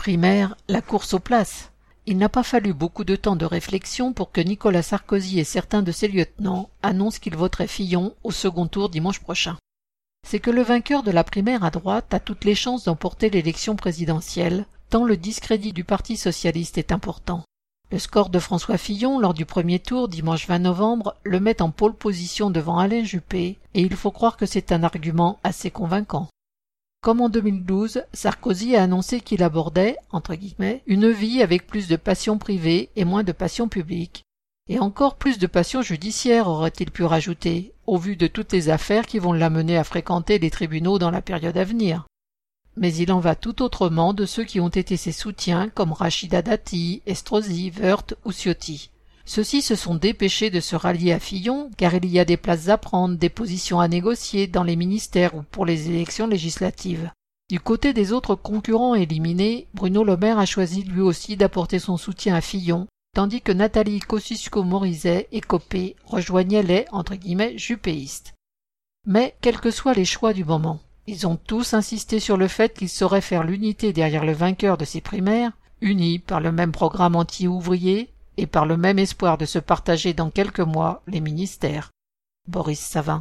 primaires, la course aux places. Il n'a pas fallu beaucoup de temps de réflexion pour que Nicolas Sarkozy et certains de ses lieutenants annoncent qu'ils voteraient Fillon au second tour dimanche prochain. C'est que le vainqueur de la primaire à droite a toutes les chances d'emporter l'élection présidentielle, tant le discrédit du Parti socialiste est important. Le score de François Fillon lors du premier tour dimanche 20 novembre le met en pole position devant Alain Juppé, et il faut croire que c'est un argument assez convaincant. Comme en 2012, Sarkozy a annoncé qu'il abordait, entre guillemets, une vie avec plus de passion privée et moins de passion publique. Et encore plus de passion judiciaire, aurait-il pu rajouter, au vu de toutes les affaires qui vont l'amener à fréquenter les tribunaux dans la période à venir. Mais il en va tout autrement de ceux qui ont été ses soutiens comme Rachida Dati, Estrosi, Woerth ou Ciotti. Ceux-ci se sont dépêchés de se rallier à Fillon car il y a des places à prendre, des positions à négocier dans les ministères ou pour les élections législatives. Du côté des autres concurrents éliminés, Bruno Le Maire a choisi lui aussi d'apporter son soutien à Fillon, tandis que Nathalie Kosciusko-Morizet et Copé rejoignaient les « juppéistes ». Mais quels que soient les choix du moment, ils ont tous insisté sur le fait qu'ils sauraient faire l'unité derrière le vainqueur de ces primaires, unis par le même programme anti-ouvrier et par le même espoir de se partager dans quelques mois les ministères. Boris Savin.